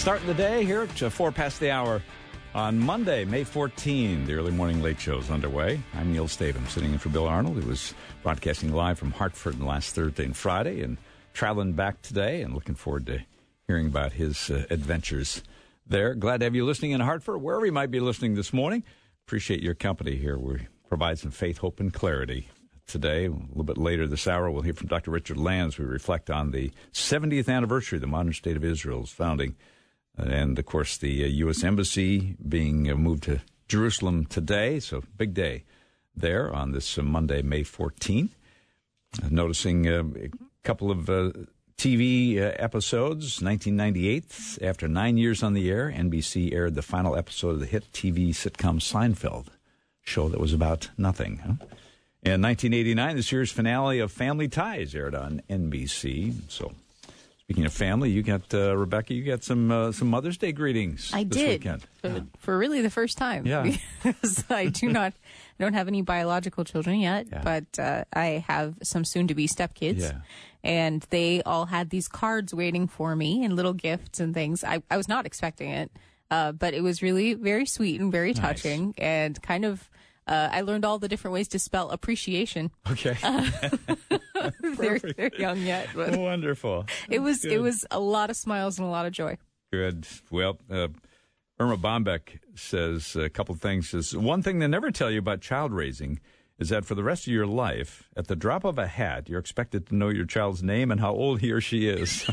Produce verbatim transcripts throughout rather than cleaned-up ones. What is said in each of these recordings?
Starting the day here at uh, four past the hour on Monday, May fourteenth. The early morning late show is underway. I'm Neil Stavum, sitting in for Bill Arnold, who was broadcasting live from Hartford last Thursday and Friday, and traveling back today, and looking forward to hearing about his uh, adventures there. Glad to have you listening in Hartford, wherever you might be listening this morning. Appreciate your company here. We provide some faith, hope, and clarity. Today, a little bit later this hour, we'll hear from Doctor Richard Lanz. We reflect on the seventieth anniversary of the modern state of Israel's founding. And, of course, the uh, U S Embassy being uh, moved to Jerusalem today. So, big day there on this uh, Monday, May fourteenth. Uh, noticing uh, a couple of uh, T V uh, episodes. nineteen ninety-eight, after nine years on the air, N B C aired the final episode of the hit T V sitcom Seinfeld, show that was about nothing. Huh? In nineteen eighty-nine, the series finale of Family Ties aired on N B C. So, speaking of family, you got, uh, Rebecca, you got some uh, some Mother's Day greetings I this did, weekend. for, Yeah. for really the first time. Yeah. Because I do not, I don't have any biological children yet, Yeah. but uh, I have some soon-to-be stepkids. Yeah. And they all had these cards waiting for me and little gifts and things. I, I was not expecting it, uh, but it was really very sweet and very Nice. touching and kind of, uh, I learned all the different ways to spell appreciation. Okay. Uh, they're, Perfect. they're young yet, but Wonderful. it was Good. it was a lot of smiles and a lot of joy. Good. Well, uh, Irma Bombeck says a couple of things. Says, one thing they never tell you about child raising is that for the rest of your life, at the drop of a hat, you're expected to know your child's name and how old he or she is.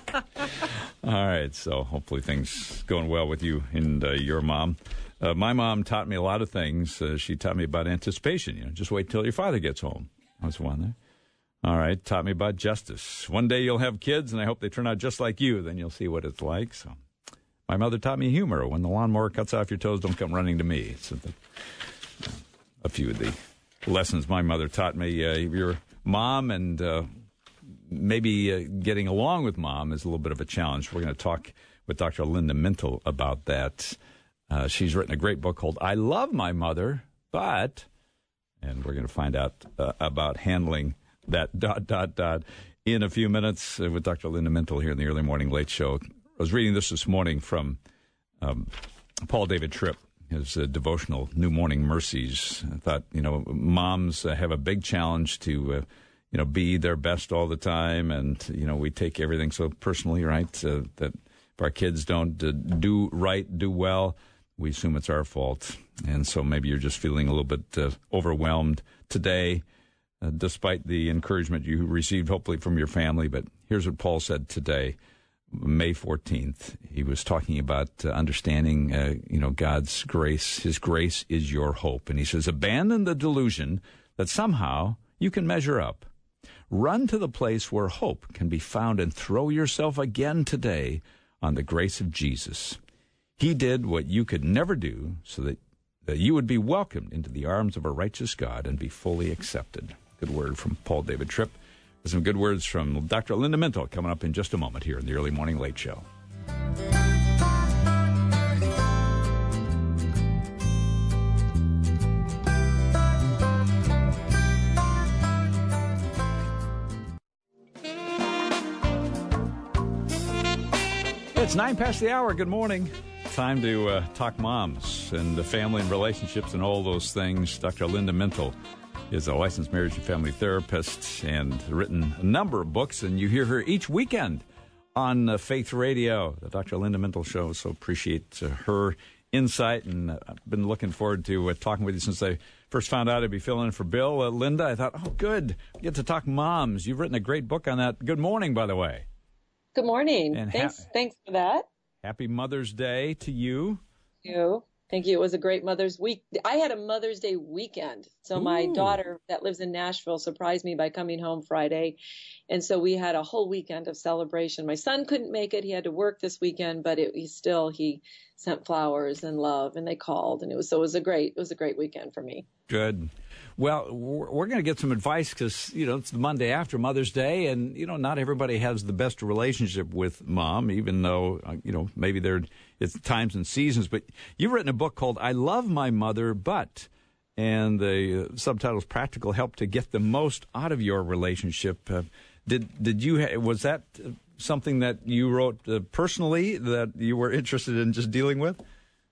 All right, so hopefully things going well with you and uh, your mom. Uh, my mom taught me a lot of things. Uh, she taught me about anticipation. You know, just wait till your father gets home. That's one there. All right, taught me about justice. One day you'll have kids, and I hope they turn out just like you. Then you'll see what it's like. So, my mother taught me humor. When the lawnmower cuts off your toes, don't come running to me. So the, a few of the lessons my mother taught me. Uh, your mom and uh, maybe uh, getting along with mom is a little bit of a challenge. We're going to talk with Doctor Linda Mintle about that. Uh, she's written a great book called I Love My Mother, But, and we're going to find out uh, about handling that dot, dot, dot in a few minutes uh, with Doctor Linda Mintle here in the Early Morning Late Show. I was reading this this morning from um, Paul David Tripp, his uh, devotional New Morning Mercies. I thought, you know, moms uh, have a big challenge to, uh, you know, be their best all the time. And, you know, we take everything so personally, right, uh, that if our kids don't uh, do right, do well, we assume it's our fault. And so maybe you're just feeling a little bit uh, overwhelmed today, uh, despite the encouragement you received, hopefully, from your family. But here's what Paul said today, May fourteenth. He was talking about uh, understanding, uh, you know, God's grace. His grace is your hope. And he says, abandon the delusion that somehow you can measure up. Run to the place where hope can be found and throw yourself again today on the grace of Jesus. He did what you could never do so that, that you would be welcomed into the arms of a righteous God and be fully accepted. Good word from Paul David Tripp. Some good words from Doctor Linda Mintle coming up in just a moment here in the Early Morning Late Show. It's nine past the hour. Good morning. Time to uh, talk moms and the family and relationships and all those things. Doctor Linda Mintle is a licensed marriage and family therapist and written a number of books, and you hear her each weekend on uh, Faith Radio, the Doctor Linda Mintle Show. So appreciate uh, her insight, and uh, I've been looking forward to uh, talking with you since I first found out I'd be filling in for Bill. Uh, Linda, I thought, oh, good, we get to talk moms. You've written a great book on that. Good morning, by the way. Good morning. And thanks, ha- thanks for that. Happy Mother's Day to you. Thank you. Thank you. It was a great Mother's Week. I had a Mother's Day weekend. So my Ooh. daughter that lives in Nashville surprised me by coming home Friday. And so we had a whole weekend of celebration. My son couldn't make it. He had to work this weekend, but it, he still, he sent flowers and love, and they called. And it was, so it was a great, it was a great weekend for me. Good. Well, we're, we're going to get some advice because, you know, it's the Monday after Mother's Day, and, you know, not everybody has the best relationship with mom, even though, uh, you know, maybe there it's times and seasons. But you've written a book called I Love My Mother, But, and the uh, subtitle is Practical Help to Get the Most Out of Your Relationship. Uh, did did you, ha- was that something that you wrote uh, personally that you were interested in just dealing with?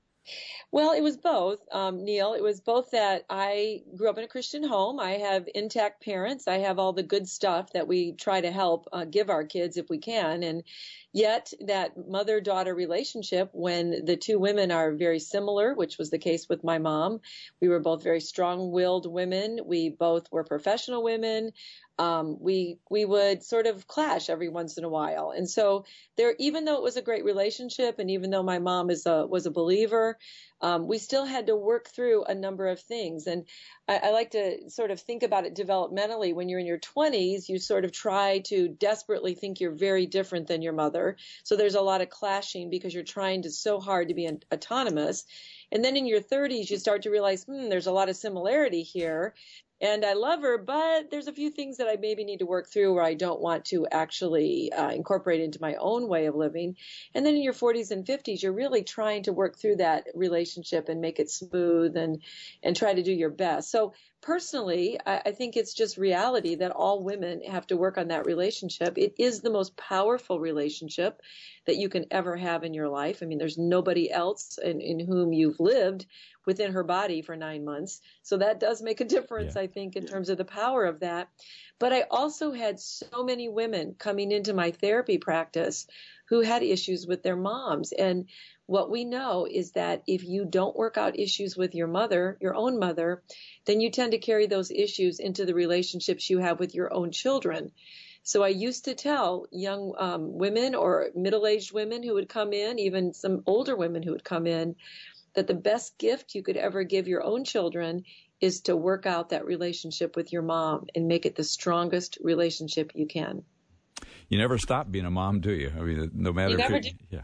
Well, it was both, um, Neil. It was both that I grew up in a Christian home. I have intact parents. I have all the good stuff that we try to help uh, give our kids if we can. And yet that mother-daughter relationship, when the two women are very similar, which was the case with my mom, we were both very strong-willed women. We both were professional women. Um, we we would sort of clash every once in a while. And so there, even though it was a great relationship, and even though my mom is a was a believer, um, we still had to work through a number of things. And I, I like to sort of think about it developmentally. When you're in your twenties, you sort of try to desperately think you're very different than your mother. So there's a lot of clashing because you're trying to so hard to be an, autonomous. And then in your thirties, you start to realize, hmm, there's a lot of similarity here. And I love her, but there's a few things that I maybe need to work through where I don't want to actually uh, incorporate into my own way of living. And then in your forties and fifties, you're really trying to work through that relationship and make it smooth and, and try to do your best. So personally, I, I think it's just reality that all women have to work on that relationship. It is the most powerful relationship that you can ever have in your life. I mean, there's nobody else in, in whom you've lived within her body for nine months. So that does make a difference, yeah. I think, in terms of the power of that. But I also had so many women coming into my therapy practice who had issues with their moms. And what we know is that if you don't work out issues with your mother, your own mother, then you tend to carry those issues into the relationships you have with your own children. So I used to tell young um, women or middle-aged women who would come in, even some older women who would come in, that the best gift you could ever give your own children is to work out that relationship with your mom and make it the strongest relationship you can. You never stop being a mom, do you? I mean, no matter. You never if do. Yeah.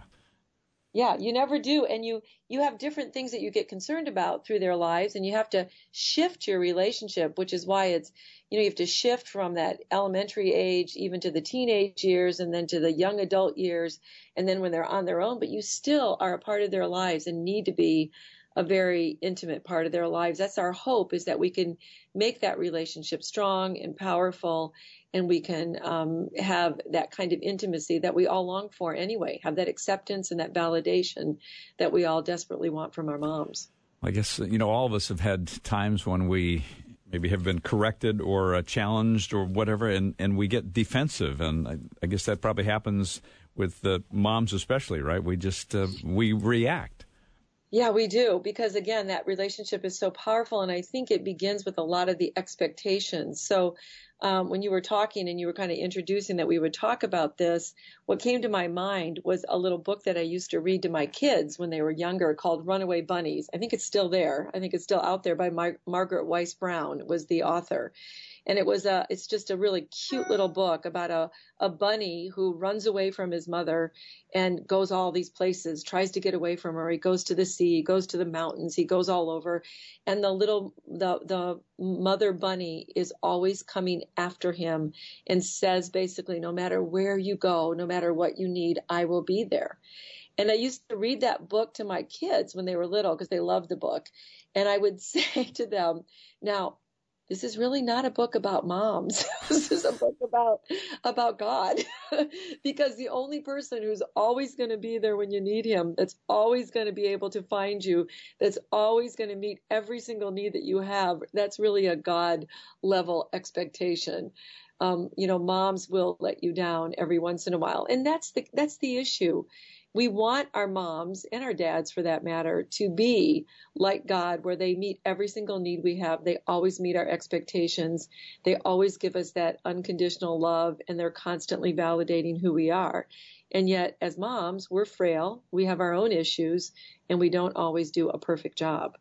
Yeah, you never do. And you, you have different things that you get concerned about through their lives, and you have to shift your relationship, which is why it's, you know, you have to shift from that elementary age even to the teenage years and then to the young adult years and then when they're on their own, but you still are a part of their lives and need to be a very intimate part of their lives. That's our hope, is that we can make that relationship strong and powerful, and we can um, have that kind of intimacy that we all long for anyway, have that acceptance and that validation that we all desperately want from our moms. I guess, you know, all of us have had times when we maybe have been corrected or uh, challenged or whatever, and, and we get defensive. And I, I guess that probably happens with the moms especially, right? We just, uh, we react. Yeah, we do, because again, that relationship is so powerful, and I think it begins with a lot of the expectations. So um, when you were talking and you were kind of introducing that we would talk about this, what came to my mind was a little book that I used to read to my kids when they were younger called Runaway Bunnies. I think it's still there. I think it's still out there by Mar- Margaret Weiss Brown was the author. And it was a, it's just a really cute little book about a, a bunny who runs away from his mother and goes all these places, tries to get away from her. He goes to the sea, goes to the mountains, he goes all over. And the little, the, the mother bunny is always coming after him and says basically, no matter where you go, no matter what you need, I will be there. And I used to read that book to my kids when they were little because they loved the book. And I would say to them, now, this is really not a book about moms. This is a book about about God, because the only person who's always going to be there when you need him, that's always going to be able to find you, that's always going to meet every single need that you have, that's really a God level expectation. Um, you know, moms will let you down every once in a while, and that's the that's the issue. We want our moms and our dads, for that matter, to be like God, where they meet every single need we have. They always meet our expectations. They always give us that unconditional love, and they're constantly validating who we are. And yet, as moms, we're frail. We have our own issues, and we don't always do a perfect job.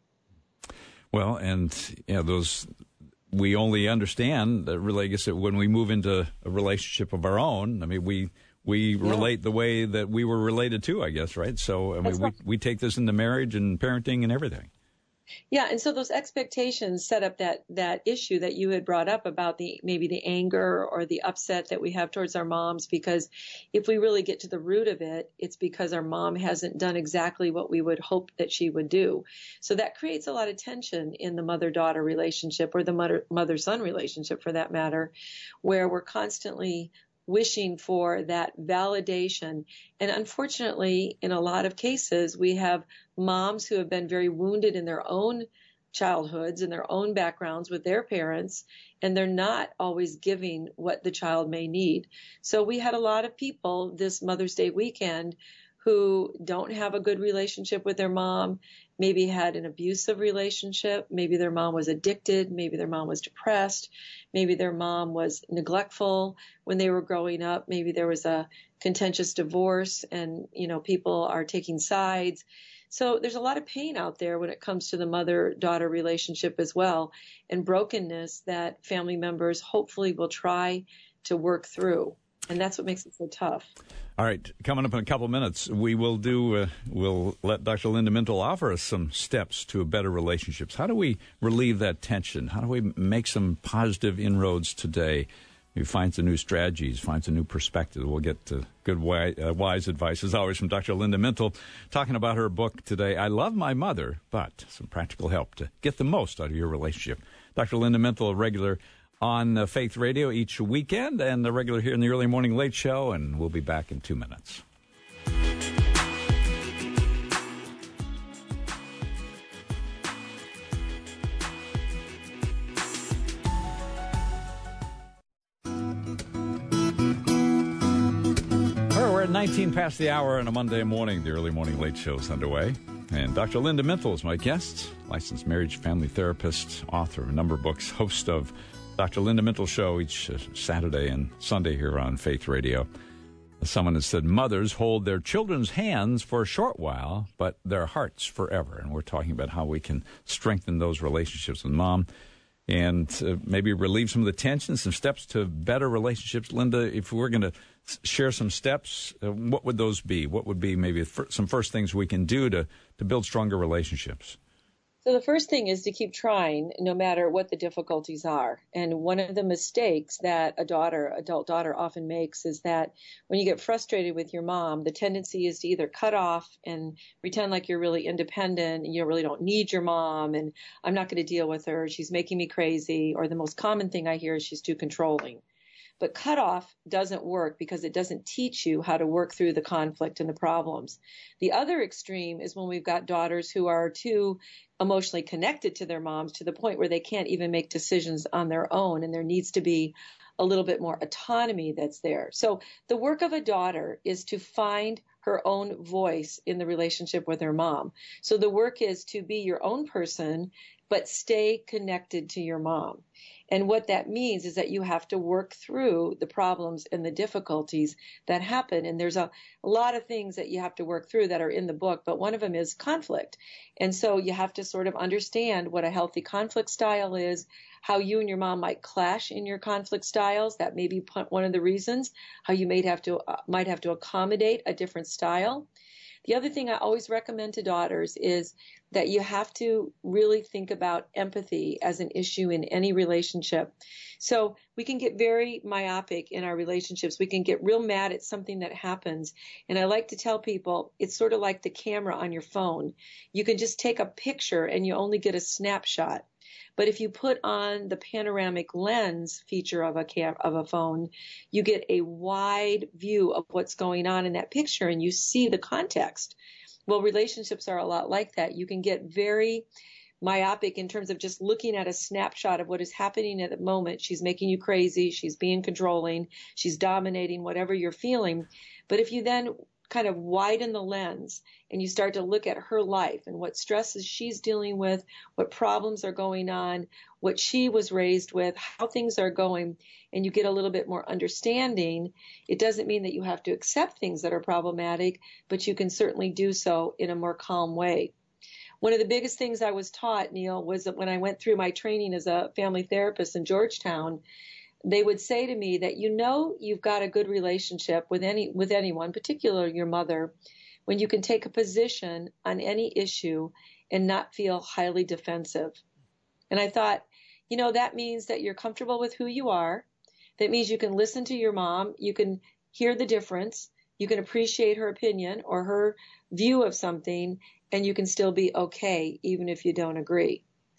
Well, and you know, those we only understand that really, I guess, when we move into a relationship of our own. I mean, we. We yeah. relate the way that we were related to, I guess, right? So I mean, we, we take this into marriage and parenting and everything. Yeah, and so those expectations set up that that issue that you had brought up about the maybe the anger or the upset that we have towards our moms, because if we really get to the root of it, it's because our mom hasn't done exactly what we would hope that she would do. So that creates a lot of tension in the mother-daughter relationship, or the mother, mother-son relationship for that matter, where we're constantly wishing for that validation. And unfortunately, in a lot of cases, we have moms who have been very wounded in their own childhoods and their own backgrounds with their parents, and they're not always giving what the child may need. So we had a lot of people this Mother's Day weekend who don't have a good relationship with their mom, maybe had an abusive relationship, maybe their mom was addicted, maybe their mom was depressed, maybe their mom was neglectful when they were growing up, maybe there was a contentious divorce and, you know, people are taking sides. So there's a lot of pain out there when it comes to the mother-daughter relationship as well, and brokenness that family members hopefully will try to work through. And that's what makes it so tough. All right, coming up in a couple of minutes, we will do. Uh, we'll let Doctor Linda Mintle offer us some steps to better relationships. How do we relieve that tension? How do we make some positive inroads today? He finds some new strategies, finds a new perspective. We'll get to good, wise, uh, wise advice, as always, from Doctor Linda Mintle, talking about her book today, I Love My Mother, but some practical help to get the most out of your relationship. Doctor Linda Mintle, a regular on uh, Faith Radio each weekend, and a regular here in the Early Morning Late Show, and we'll be back in two minutes. We're at nineteen past the hour on a Monday morning. The Early Morning Late Show is underway. And Doctor Linda Mintle is my guest, licensed marriage family therapist, author of a number of books, host of Doctor Linda Mintle Show each uh, Saturday and Sunday here on Faith Radio. Someone has said, mothers hold their children's hands for a short while, but their hearts forever. And we're talking about how we can strengthen those relationships with mom and uh, maybe relieve some of the tension, some steps to better relationships. Linda, if we're going to share some steps, uh, what would those be? What would be maybe some first things we can do to, to build stronger relationships? So the first thing is to keep trying no matter what the difficulties are. And one of the mistakes that a daughter, adult daughter often makes is that when you get frustrated with your mom, the tendency is to either cut off and pretend like you're really independent and you really don't need your mom and I'm not going to deal with her. She's making me crazy. Or the most common thing I hear is she's too controlling. But cutoff doesn't work because it doesn't teach you how to work through the conflict and the problems. The other extreme is when we've got daughters who are too emotionally connected to their moms to the point where they can't even make decisions on their own, and there needs to be a little bit more autonomy that's there. So the work of a daughter is to find her own voice in the relationship with her mom. So the work is to be your own person, but stay connected to your mom. And what that means is that you have to work through the problems and the difficulties that happen. And there's a, a lot of things that you have to work through that are in the book, but one of them is conflict. And so you have to sort of understand what a healthy conflict style is, how you and your mom might clash in your conflict styles. That may be one of the reasons how you may have to, uh, might have to accommodate a different style. The other thing I always recommend to daughters is that you have to really think about empathy as an issue in any relationship. So we can get very myopic in our relationships. We can get real mad at something that happens. And I like to tell people it's sort of like the camera on your phone. You can just take a picture and you only get a snapshot. But if you put on the panoramic lens feature of a cam- of a phone, you get a wide view of what's going on in that picture and you see the context. Well, relationships are a lot like that. You can get very myopic in terms of just looking at a snapshot of what is happening at the moment. She's making you crazy. She's being controlling. She's dominating, whatever you're feeling. But if you then kind of widen the lens and you start to look at her life and what stresses she's dealing with, what problems are going on, what she was raised with, how things are going, and you get a little bit more understanding, it doesn't mean that you have to accept things that are problematic, but you can certainly do so in a more calm way. One of the biggest things I was taught, Neil, was that when I went through my training as a family therapist in Georgetown, they would say to me that, you know, you've got a good relationship with any with anyone, particularly your mother, when you can take a position on any issue and not feel highly defensive. And I thought, you know, that means that you're comfortable with who you are. That means you can listen to your mom. You can hear the difference. You can appreciate her opinion or her view of something, and you can still be okay, even if you don't agree.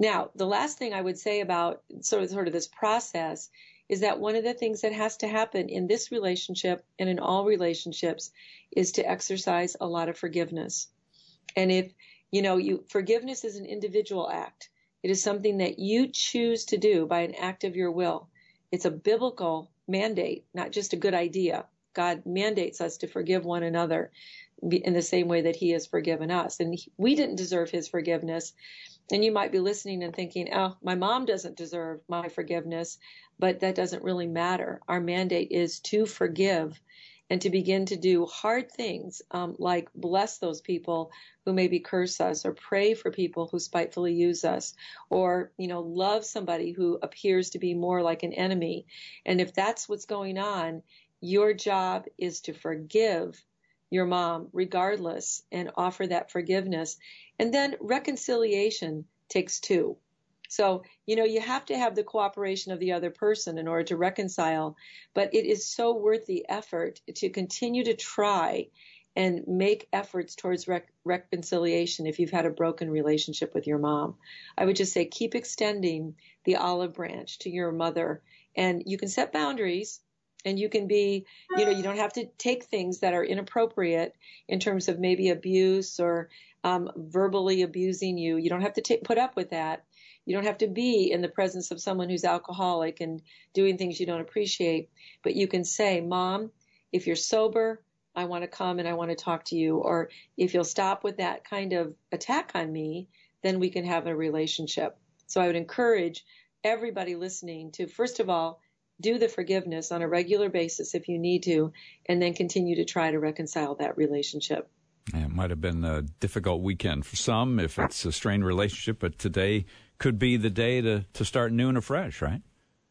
Now, the last thing I would say about sort of, sort of this process is that one of the things that has to happen in this relationship and in all relationships is to exercise a lot of forgiveness. And if, you know, you forgiveness is an individual act. It is something that you choose to do by an act of your will. It's a biblical mandate, not just a good idea. God mandates us to forgive one another in the same way that he has forgiven us. And we didn't deserve his forgiveness. And you might be listening and thinking, oh, my mom doesn't deserve my forgiveness, but that doesn't really matter. Our mandate is to forgive and to begin to do hard things, um, like bless those people who maybe curse us, or pray for people who spitefully use us, or, you know, love somebody who appears to be more like an enemy. And if that's what's going on, your job is to forgive your mom regardless and offer that forgiveness. And then reconciliation takes two. So, you know, you have to have the cooperation of the other person in order to reconcile, but it is so worth the effort to continue to try and make efforts towards rec- reconciliation if you've had a broken relationship with your mom. I would just say keep extending the olive branch to your mother, and you can set boundaries. And you can be, you know, you don't have to take things that are inappropriate in terms of maybe abuse or um, verbally abusing you. You don't have to take, put up with that. You don't have to be in the presence of someone who's alcoholic and doing things you don't appreciate. But you can say, Mom, if you're sober, I want to come and I want to talk to you. Or if you'll stop with that kind of attack on me, then we can have a relationship. So I would encourage everybody listening to, first of all, do the forgiveness on a regular basis if you need to, and then continue to try to reconcile that relationship. Yeah, it might have been a difficult weekend for some if it's a strained relationship, but today could be the day to, to start new and afresh, right?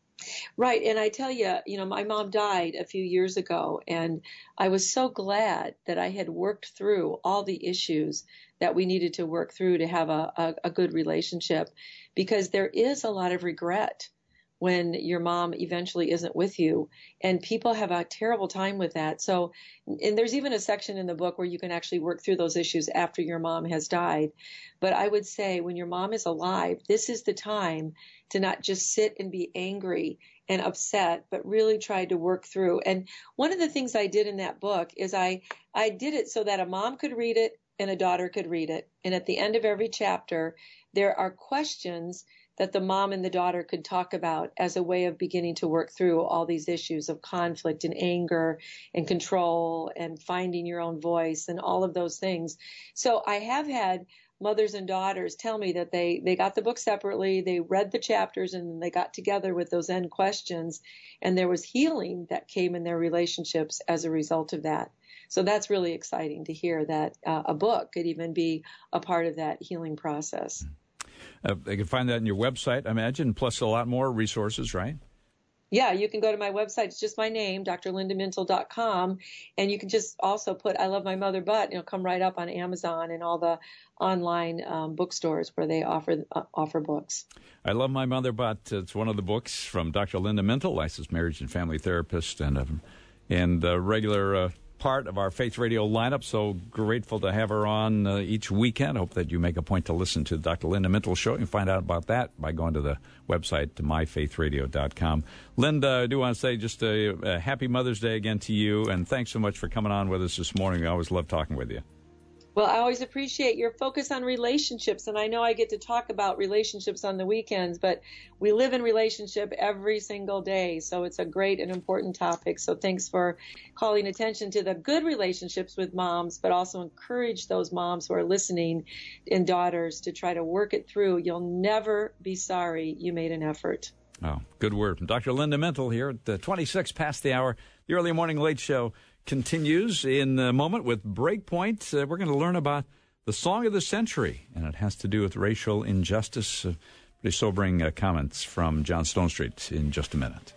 Right. And I tell you, you know, my mom died a few years ago, and I was so glad that I had worked through all the issues that we needed to work through to have a, a, a good relationship, because there is a lot of regret when your mom eventually isn't with you. And people have a terrible time with that. So, and there's even a section in the book where you can actually work through those issues after your mom has died. But I would say when your mom is alive, this is the time to not just sit and be angry and upset, but really try to work through. And one of the things I did in that book is I, I did it so that a mom could read it and a daughter could read it. And at the end of every chapter, there are questions that the mom and the daughter could talk about as a way of beginning to work through all these issues of conflict and anger and control and finding your own voice and all of those things. So I have had mothers and daughters tell me that they, they got the book separately, they read the chapters, and then they got together with those end questions, and there was healing that came in their relationships as a result of that. So that's really exciting to hear that uh, a book could even be a part of that healing process. Uh, they can find that on your website, I imagine, plus a lot more resources, right? Yeah, you can go to my website. It's just my name, D R Linda Mintle dot com. And you can just also put I Love My Mother But, it'll come right up on Amazon and all the online um, bookstores where they offer uh, offer books. I Love My Mother But. It's one of the books from Doctor Linda Mintle, licensed marriage and family therapist, and a, and a regular uh, part of our Faith Radio lineup. So grateful to have her on uh, each weekend. Hope that you make a point to listen to Doctor Linda Mintle Show. You can find out about that by going to the website, to my faith radio dot com. Linda, I do want to say just a, a happy Mother's Day again to you, and thanks so much for coming on with us this morning. I always love talking with you. Well, I always appreciate your focus on relationships, and I know I get to talk about relationships on the weekends, but we live in relationship every single day, so it's a great and important topic. So thanks for calling attention to the good relationships with moms, but also encourage those moms who are listening and daughters to try to work it through. You'll never be sorry you made an effort. Oh, good word from Doctor Linda Mintle here at the twenty-six past the hour. The Early Morning Late Show continues in a moment with Breakpoint. Uh, we're going to learn about the song of the century, and it has to do with racial injustice. Uh, pretty sobering uh, comments from John Stonestreet in just a minute.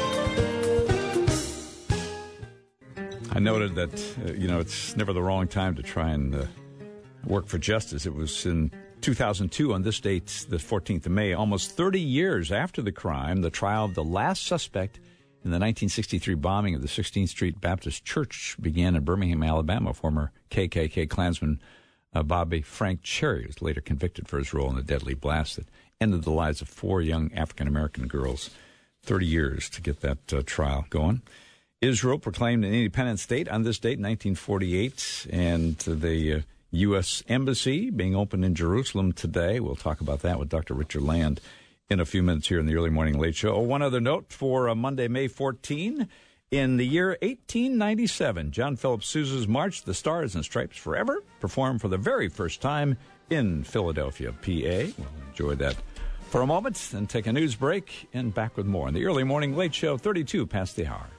I noted that, uh, you know, it's never the wrong time to try and uh, work for justice. It was in two thousand two, on this date, the fourteenth of May, almost thirty years after the crime, the trial of the last suspect in the nineteen sixty-three bombing of the sixteenth Street Baptist Church began in Birmingham, Alabama. Former K K K Klansman uh, Bobby Frank Cherry was later convicted for his role in the deadly blast that ended the lives of four young African-American girls. thirty years to get that uh, trial going. Israel proclaimed an independent state on this date, nineteen forty-eight, and the uh, U S Embassy being opened in Jerusalem today. We'll talk about that with Doctor Richard Land in a few minutes here in the Early Morning Late Show. Oh, one other note for uh, Monday, May fourteenth. In the year eighteen ninety-seven, John Philip Sousa's March, The Stars and Stripes Forever, performed for the very first time in Philadelphia, P A. We'll enjoy that for a moment and take a news break, and back with more in the Early Morning Late Show, thirty-two past the hour.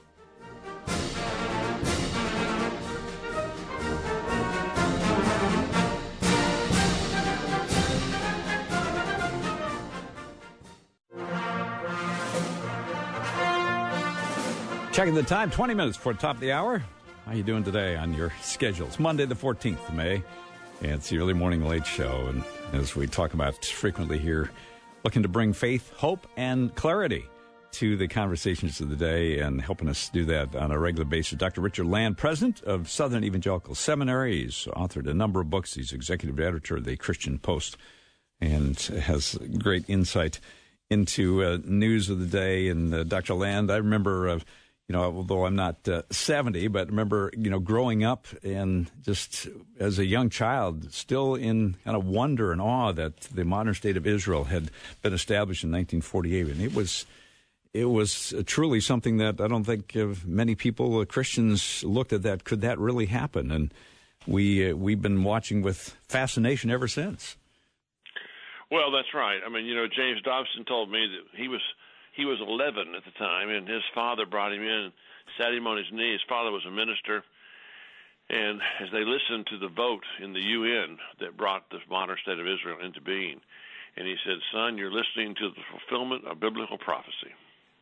Checking the time, twenty minutes before the top of the hour. How you doing today on your schedule? It's Monday the fourteenth of May, and it's the Early Morning Late Show. And as we talk about frequently here, looking to bring faith, hope, and clarity to the conversations of the day, and helping us do that on a regular basis. Doctor Richard Land, president of Southern Evangelical Seminary. He's authored a number of books. He's executive editor of the Christian Post and has great insight into uh, news of the day. And uh, Doctor Land, I remember... Uh, You know, although I'm not uh, seventy, but remember, you know, growing up and just as a young child, still in kind of wonder and awe that the modern state of Israel had been established in nineteen forty-eight. And it was it was truly something that I don't think uh, many people, uh, Christians, looked at that. Could that really happen? And we, uh, we've been watching with fascination ever since. Well, that's right. I mean, you know, James Dobson told me that he was... He was eleven at the time, and his father brought him in, sat him on his knee. His father was a minister, and as they listened to the vote in the U N that brought the modern state of Israel into being, and he said, "Son, you're listening to the fulfillment of biblical prophecy."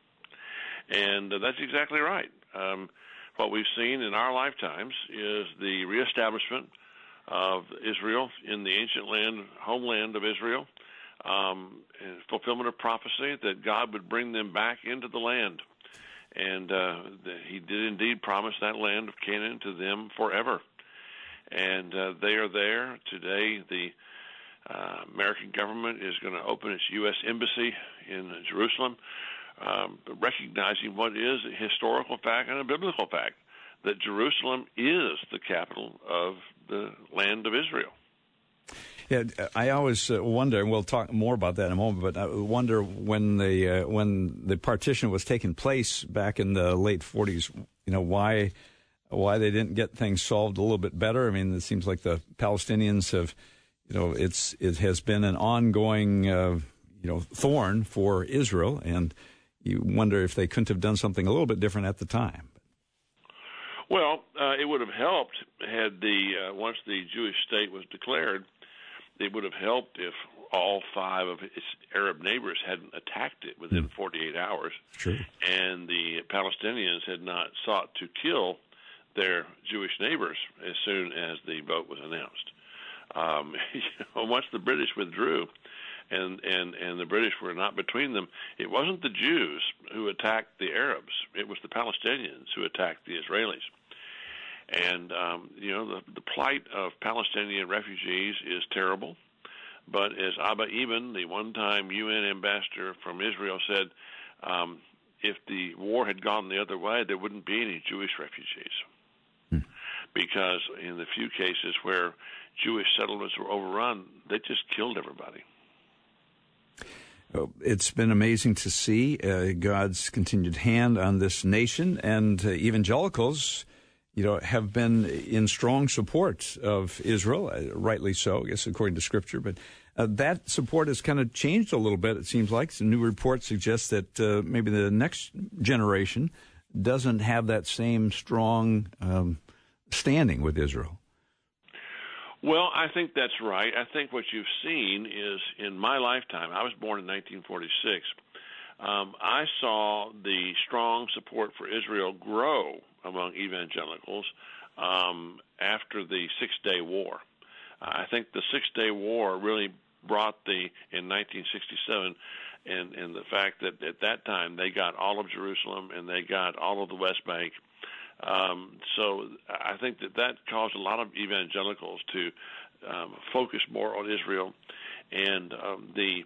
And uh, that's exactly right. Um, what we've seen in our lifetimes is the reestablishment of Israel in the ancient land, homeland of Israel, Um, and fulfillment of prophecy that God would bring them back into the land. And uh, the, he did indeed promise that land of Canaan to them forever. And uh, they are there. Today, the uh, American government is going to open its U S Embassy in Jerusalem, um, recognizing what is a historical fact and a biblical fact, that Jerusalem is the capital of the land of Israel. Yeah, I always uh, wonder, and we'll talk more about that in a moment, but I wonder when the uh, when the partition was taking place back in the late forties, you know, why why they didn't get things solved a little bit better. I mean, it seems like the Palestinians have, you know, it's it has been an ongoing, uh, you know, thorn for Israel, and you wonder if they couldn't have done something a little bit different at the time. Well, uh, it would have helped had the uh, once the Jewish state was declared. It would have helped if all five of its Arab neighbors hadn't attacked it within forty-eight hours, True. And the Palestinians had not sought to kill their Jewish neighbors as soon as the vote was announced. Um, you know, once the British withdrew, and, and, and the British were not between them, it wasn't the Jews who attacked the Arabs. It was the Palestinians who attacked the Israelis. And, um, you know, the, the plight of Palestinian refugees is terrible. But as Abba Eban, the one-time U N ambassador from Israel, said, um, if the war had gone the other way, there wouldn't be any Jewish refugees. Hmm. Because in the few cases where Jewish settlements were overrun, they just killed everybody. It's been amazing to see uh, God's continued hand on this nation, and uh, evangelicals, you know, have been in strong support of Israel, uh, rightly so, I guess, according to Scripture. But uh, that support has kind of changed a little bit, it seems like. Some new reports suggest that uh, maybe the next generation doesn't have that same strong um, standing with Israel. Well, I think that's right. I think what you've seen is, in my lifetime, I was born in nineteen forty-six, um, I saw the strong support for Israel grow among evangelicals um, after the Six-Day War. I think the Six-Day War really brought the, in nineteen sixty-seven, and, and the fact that at that time they got all of Jerusalem and they got all of the West Bank. Um, so I think that that caused a lot of evangelicals to um, focus more on Israel, and um, the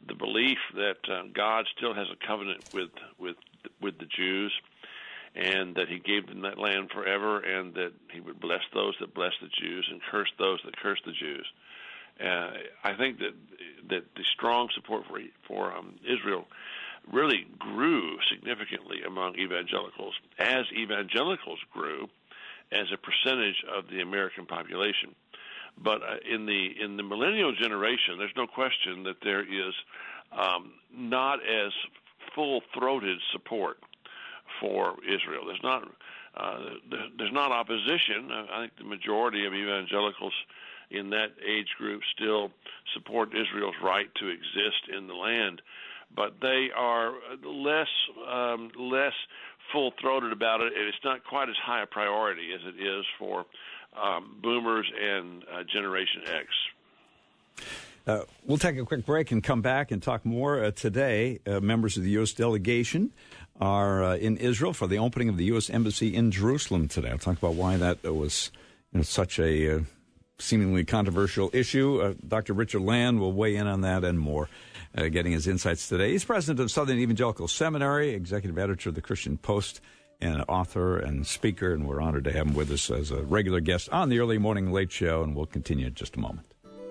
the belief that uh, God still has a covenant with with with the Jews, and that he gave them that land forever, and that he would bless those that bless the Jews and curse those that curse the Jews. Uh, I think that that the strong support for for um, Israel really grew significantly among evangelicals as evangelicals grew as a percentage of the American population. But uh, in the in the millennial generation, there's no question that there is um, not as full-throated support for Israel. There's not uh, there's not opposition. I think the majority of evangelicals in that age group still support Israel's right to exist in the land, but they are less um, less full-throated about it, and it's not quite as high a priority as it is for um, boomers and uh, Generation X. Uh, we'll take a quick break and come back and talk more uh, today. Uh, members of the U S delegation are uh, in Israel for the opening of the U S Embassy in Jerusalem today. I'll talk about why that was you know, such a uh, seemingly controversial issue. Uh, Doctor Richard Land will weigh in on that and more, uh, getting his insights today. He's president of Southern Evangelical Seminary, executive editor of the Christian Post, and author and speaker, and we're honored to have him with us as a regular guest on the Early Morning Late Show, and we'll continue in just a moment.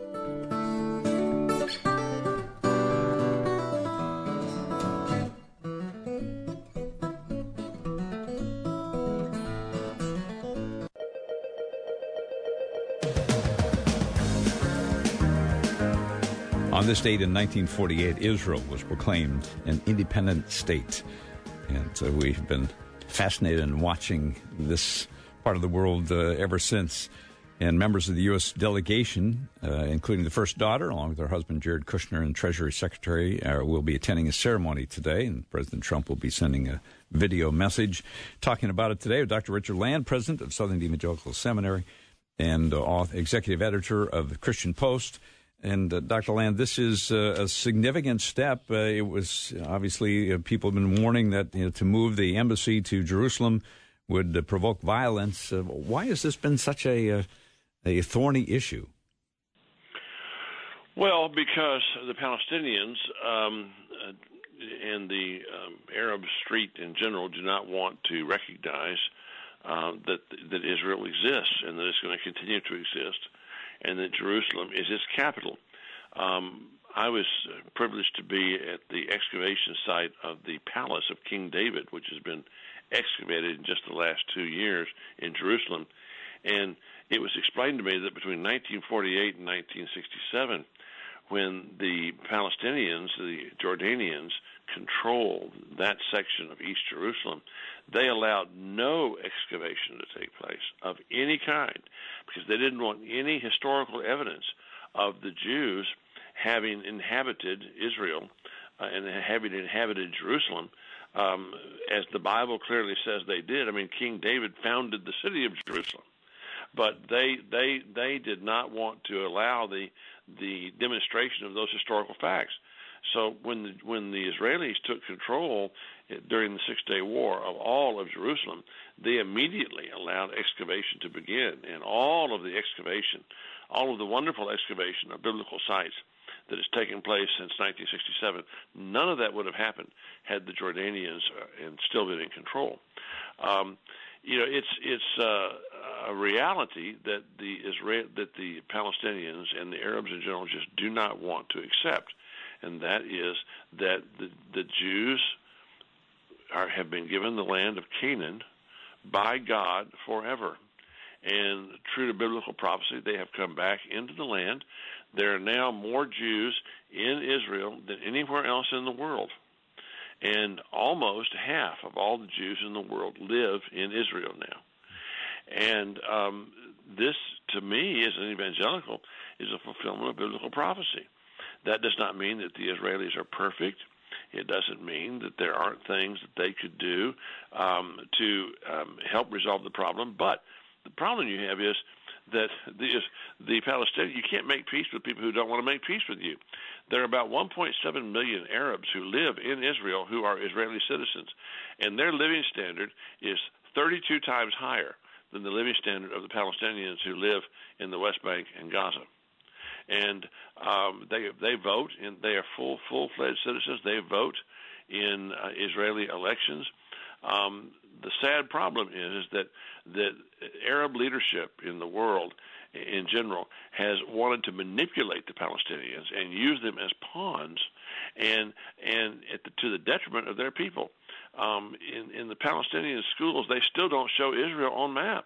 On this date in nineteen forty-eight, Israel was proclaimed an independent state. And uh, we've been fascinated in watching this part of the world uh, ever since. And members of the U S delegation, uh, including the first daughter, along with her husband, Jared Kushner, and Treasury Secretary, uh, will be attending a ceremony today. And President Trump will be sending a video message talking about it today with Doctor Richard Land, president of Southern Evangelical Seminary and uh, executive editor of the Christian Post. And, uh, Doctor Land, this is uh, a significant step. Uh, it was obviously uh, people have been warning that you know, to move the embassy to Jerusalem would uh, provoke violence. Uh, why has this been such a, uh, a thorny issue? Well, because the Palestinians um, uh, and the um, Arab street in general do not want to recognize uh, that that Israel exists and that it's going to continue to exist, and that Jerusalem is its capital. Um, I was privileged to be at the excavation site of the palace of King David, which has been excavated in just the last two years in Jerusalem. And it was explained to me that between nineteen forty-eight and nineteen sixty-seven, when the Palestinians, the Jordanians, controlled that section of East Jerusalem, they allowed no excavation to take place of any kind because they didn't want any historical evidence of the Jews having inhabited Israel uh, and having inhabited Jerusalem, um, as the Bible clearly says they did. I mean, King David founded the city of Jerusalem, but they they they did not want to allow the the demonstration of those historical facts. So when the, when the Israelis took control during the Six-Day War of all of Jerusalem, they immediately allowed excavation to begin, and all of the excavation, all of the wonderful excavation of biblical sites that has taken place since nineteen sixty-seven, none of that would have happened had the Jordanians uh, and still been in control. Um, you know, it's it's uh, a reality that the Israel that the Palestinians and the Arabs in general just do not want to accept. And that is that the, the Jews are, have been given the land of Canaan by God forever. And true to biblical prophecy, they have come back into the land. There are now more Jews in Israel than anywhere else in the world. And almost half of all the Jews in the world live in Israel now. And um, this, to me, as an evangelical, is a fulfillment of biblical prophecy. That does not mean that the Israelis are perfect. It doesn't mean that there aren't things that they could do um, to um, help resolve the problem. But the problem you have is that the, the Palestinians, you can't make peace with people who don't want to make peace with you. There are about one point seven million Arabs who live in Israel who are Israeli citizens, and their living standard is thirty-two times higher than the living standard of the Palestinians who live in the West Bank and Gaza. and um, they they vote, and they are full full-fledged citizens. They vote in uh, Israeli elections. Um, the sad problem is, is that that Arab leadership in the world in general has wanted to manipulate the Palestinians and use them as pawns, and and at the, to the detriment of their people. Um, in, in the Palestinian schools, they still don't show Israel on maps.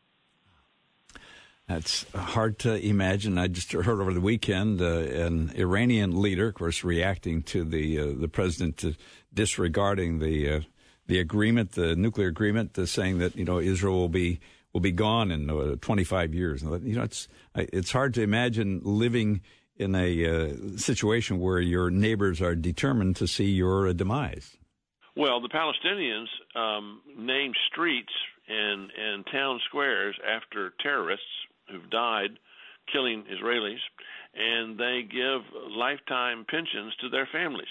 That's hard to imagine. I just heard over the weekend uh, an Iranian leader, of course, reacting to the uh, the president uh, disregarding the uh, the agreement, the nuclear agreement, uh, saying that you know Israel will be will be gone in uh, twenty-five years. You know, it's it's hard to imagine living in a uh, situation where your neighbors are determined to see your uh, demise. Well, the Palestinians um, name streets and, and town squares after terrorists who've died killing Israelis, and they give lifetime pensions to their families.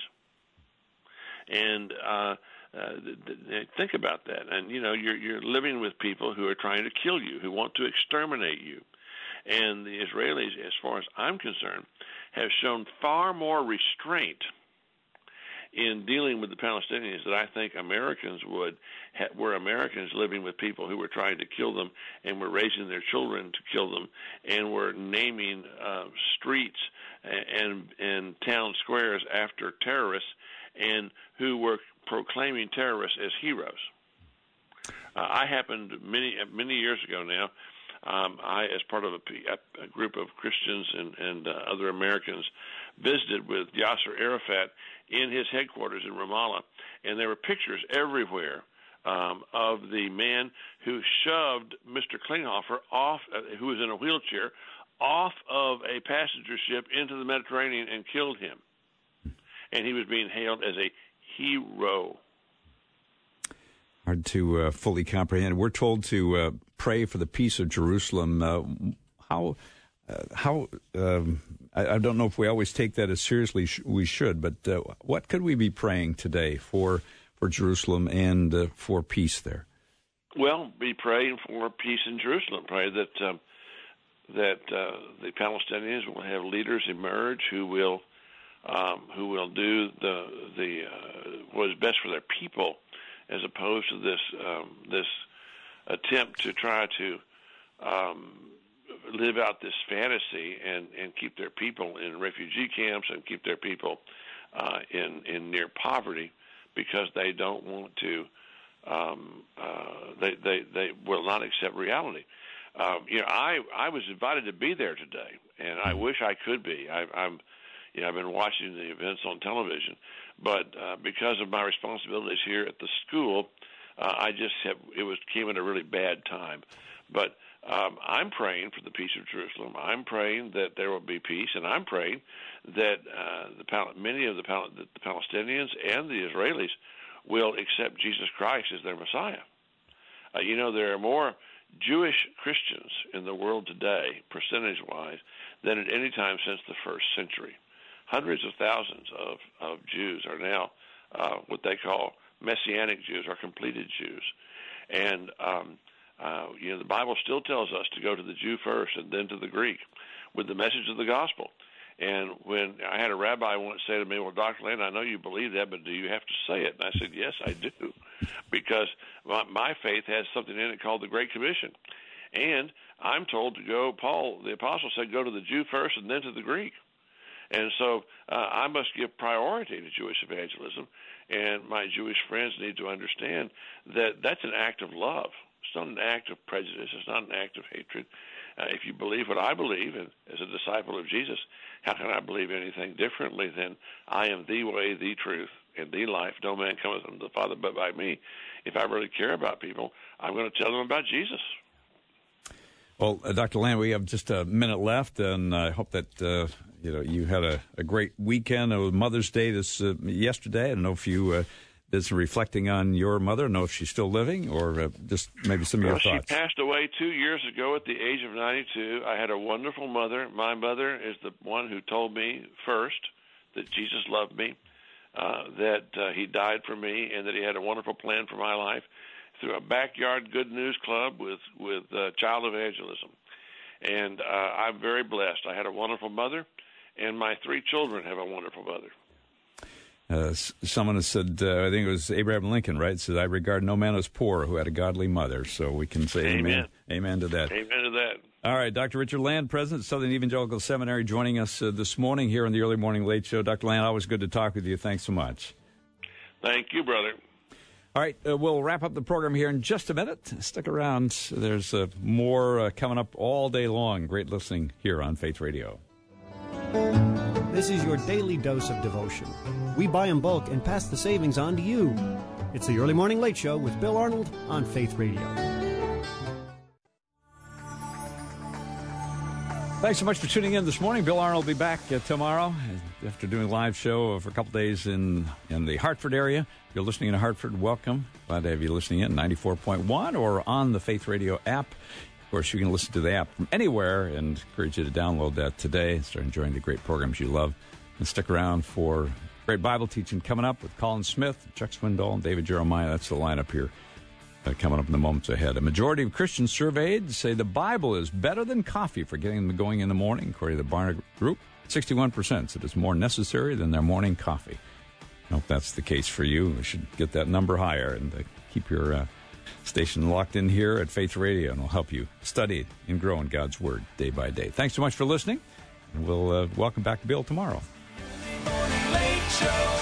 And uh, uh, th- th- think about that. And, you know, you're, you're living with people who are trying to kill you, who want to exterminate you. And the Israelis, as far as I'm concerned, have shown far more restraint in dealing with the Palestinians that I think Americans would, ha- were Americans living with people who were trying to kill them and were raising their children to kill them and were naming uh, streets and, and town squares after terrorists and who were proclaiming terrorists as heroes. Uh, I happened many many years ago now, um, I, as part of a, a group of Christians and, and uh, other Americans, visited with Yasser Arafat in his headquarters in Ramallah, and there were pictures everywhere um, of the man who shoved Mister Klinghoffer off, uh, who was in a wheelchair, off of a passenger ship into the Mediterranean and killed him. And he was being hailed as a hero. Hard to uh, fully comprehend. We're told to uh, pray for the peace of Jerusalem. Uh, how, uh, how? Um, I, I don't know if we always take that as seriously sh- we should, but uh, what could we be praying today for for Jerusalem and uh, for peace there? Well, be praying for peace in Jerusalem. Pray that um, that uh, the Palestinians will have leaders emerge who will um, who will do the the uh, what is best for their people, as opposed to this um, this attempt to try to um, live out this fantasy and, and keep their people in refugee camps and keep their people uh, in in near poverty because they don't want to. Um, uh, they, they they will not accept reality. Um, you know, I I was invited to be there today, and I wish I could be. I, I'm, you know, I've been watching the events on television, but uh, because of my responsibilities here at the school, uh, I just have it was came at a really bad time. But um, I'm praying for the peace of Jerusalem. I'm praying that there will be peace, and I'm praying that uh, the Pal- many of the, Pal- the Palestinians and the Israelis will accept Jesus Christ as their Messiah. Uh, you know, there are more Jewish Christians in the world today, percentage-wise, than at any time since the first century. Hundreds of thousands of, of Jews are now uh, what they call Messianic Jews or completed Jews. And, um, uh, you know, the Bible still tells us to go to the Jew first and then to the Greek with the message of the gospel. And when I had a rabbi once say to me, well, Doctor Land, I know you believe that, but do you have to say it? And I said, yes, I do, because my, my faith has something in it called the Great Commission. And I'm told to go, Paul, the apostle said, go to the Jew first and then to the Greek. And so uh, I must give priority to Jewish evangelism, and my Jewish friends need to understand that that's an act of love. It's not an act of prejudice. It's not an act of hatred. Uh, if you believe what I believe, and as a disciple of Jesus, how can I believe anything differently than I am the way, the truth, and the life? No man cometh unto the Father but by me. If I really care about people, I'm going to tell them about Jesus. Well, uh, Doctor Land, we have just a minute left, and I hope that uh, you know you had a, a great weekend. It was Mother's Day this uh, yesterday. I don't know if you uh, did some reflecting on your mother. I don't know if she's still living, or uh, just maybe some of well, your thoughts. She passed away two years ago at the age of ninety-two. I had a wonderful mother. My mother is the one who told me first that Jesus loved me, uh, that uh, he died for me, and that he had a wonderful plan for my life through a backyard good news club with, with uh, child evangelism. And uh, I'm very blessed. I had a wonderful mother, and my three children have a wonderful mother. Uh, someone has said, uh, I think it was Abraham Lincoln, right? Said, I regard no man as poor who had a godly mother. So we can say amen. Amen, amen to that. Amen to that. All right, Doctor Richard Land, President of Southern Evangelical Seminary, joining us uh, this morning here on the Early Morning Late Show. Doctor Land, always good to talk with you. Thanks so much. Thank you, brother. All right, uh, we'll wrap up the program here in just a minute. Stick around. There's uh, more uh, coming up all day long. Great listening here on Faith Radio. This is your daily dose of devotion. We buy in bulk and pass the savings on to you. It's the Early Morning Late Show with Bill Arnold on Faith Radio. Thanks so much for tuning in this morning. Bill Arnold will be back uh, tomorrow after doing a live show for a couple days in, in the Hartford area. If you're listening in Hartford, welcome. Glad to have you listening in ninety-four point one or on the Faith Radio app. Of course, you can listen to the app from anywhere, and encourage you to download that today and start enjoying the great programs you love. And stick around for great Bible teaching coming up with Colin Smith, Chuck Swindoll, and David Jeremiah. That's the lineup here uh, coming up in the moments ahead. A majority of Christians surveyed say the Bible is better than coffee for getting them going in the morning, according to the Barna Group. sixty-one percent said it's more necessary than their morning coffee. I hope that's the case for you. We should get that number higher and uh, keep your uh, station locked in here at Faith Radio, and we'll help you study and grow in God's Word day by day. Thanks so much for listening, and we'll uh, welcome back Bill tomorrow. Morning Late Show.